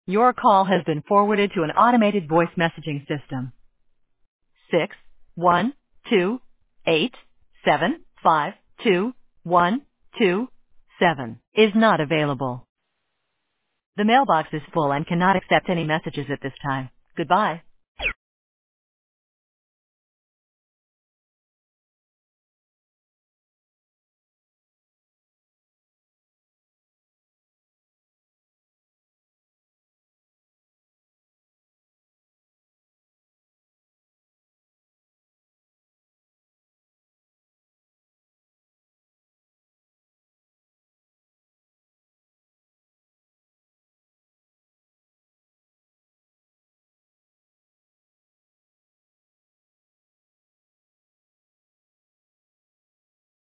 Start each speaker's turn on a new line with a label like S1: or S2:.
S1: Your call has been forwarded to an automated voice messaging system. 61287521227 is not available. The mailbox is full and cannot accept any messages at this time. Goodbye.